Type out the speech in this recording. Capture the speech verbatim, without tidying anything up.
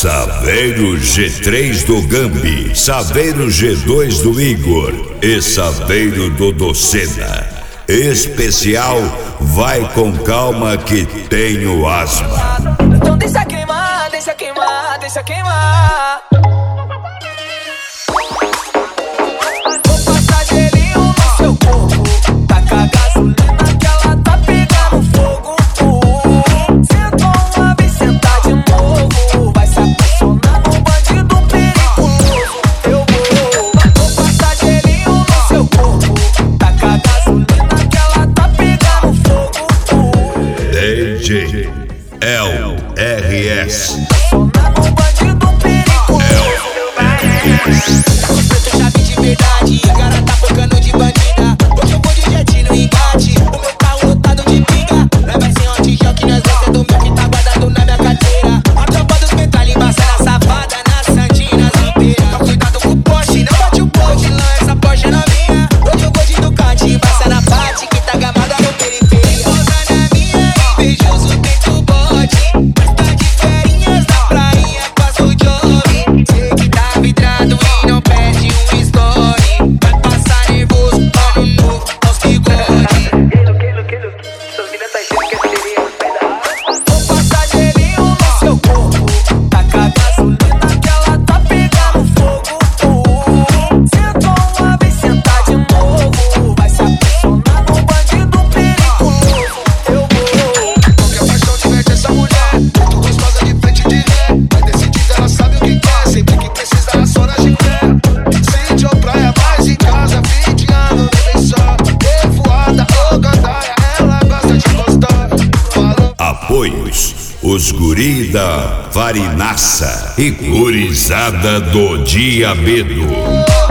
Saveiro G três do Gambi, Saveiro G dois do Igor e Saveiro do Docena. Especial Vai com Calma que tenho asma. Então deixa queimar, deixa queimar, deixa queimar. Vou passar gelinho no seu corpo, taca gasolina que ela tá pegando fogo. Senta uma vez, senta de novo, vai se apaixonar num bandido perigoso. Eu vou, vou passar gelinho no seu corpo, taca gasolina que ela tá pegando fogo. D J L R S. Chave de verdade, a cara tá focando de bandida. Hoje eu vou de jet no engate, o meu carro lotado de pinga. Nós vai ser um tijão que nós desce do meu que tá guardado na minha carteira. A tropa dos metal embaça na safada, na santina, nas inteiras. Então cuidado com o Porsche, não bate o poste, lá essa Porsche é novinha. Hoje eu vou de Ducati, embaça na parte que tá gamada no periferia. Pousa na minha, invejoso dentro do bote. Mas tá de ferinhas na praia, passa o job. Sei que tá vidrado e não perde um story. Vai passar nervoso, ano novo, aos bigode. Vou passar gelinho no seu corpo, taca gasolina que ela tá pegando fogo. Senta uma vez, senta de novo, vai se apaixonar num bandido perigoso. Eu vou. Qualquer paixão diverte essa mulher, muito gostosa de frente de ré. Vai decidida, ela sabe o que quer, sempre que precisa as horas de fé. Sente ou praia, mas em casa, fim de ano, nem vem só. Revoada ou gandaia, ela gosta de gostar. Falou. Apoios: os guri da Varinaça e gurizada do Dia Medo.